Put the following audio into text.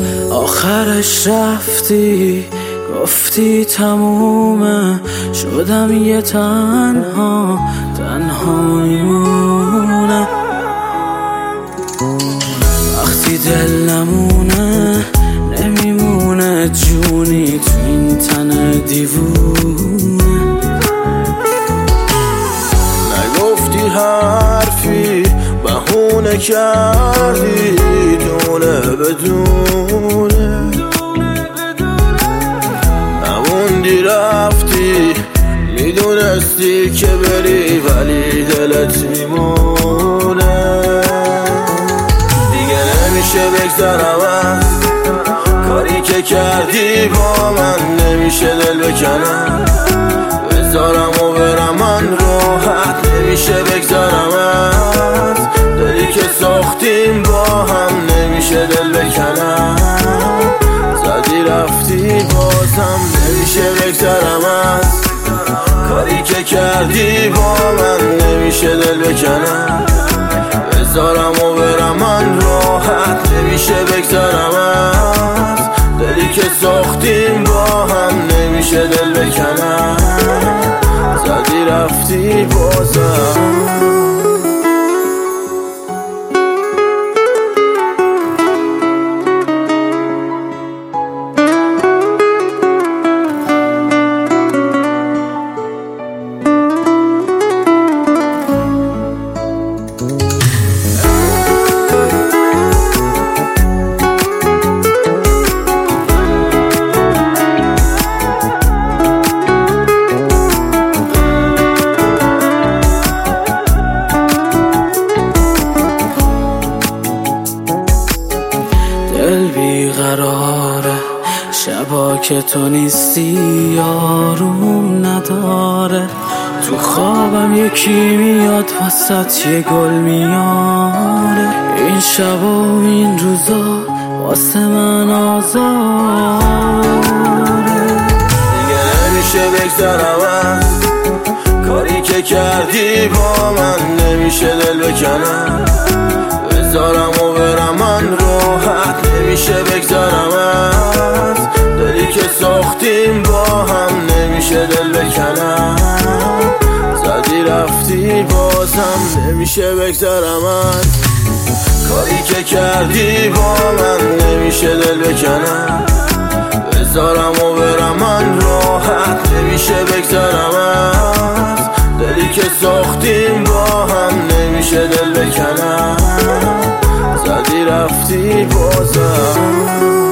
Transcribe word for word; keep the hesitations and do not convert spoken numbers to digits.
آخرش رفتی گفتی تمومه، شدم یه تنها تنها میمونه. وقتی دل نمونه نمیمونه جونی تو این تن دیوونه. نگفتی حرفی بهونه کردی دونه بدونه، نموندی رفتی میدونستی که بری ولی دلت میمونه. دیگه نمیشه بگذرم از کاری که کردی با من، نمیشه دل بکنم بذارم و برم من راحت، نمیشه بگذرم از دلی که ساختیم با هم، نمیشه دل بکنم زدی رفتی بازم، نمیشه بگذرم از کاری که کردی با من، نمیشه دل بکنم بذارم و برم من راحت، نمیشه بگذرم از دلی که ساختیم با هم، نمیشه دل بکنم زدی رفتی بازم. دل بیقراره شبا که تو نیستی، آروم نداره. تو خوابم یکی میاد وسط یه گل میاره. این شبا و این روزا واسه من آزاره. دیگه نمیشه بگذرم از کاری که کردی با من، نمیشه دل بکنم بذارم و برم من راحت، نمیشه بگذرم از دلی که ساختیم با هم، نمیشه دل بکنم زدی رفتی بازم، نمیشه بگذرم از کاری که کردی با من، نمیشه دل بکنم بذارم و برم من راحت، نمیشه بگذرم از دلی که ساختیم با هم، نمیشه دل بکنم زدی رفتی بازم.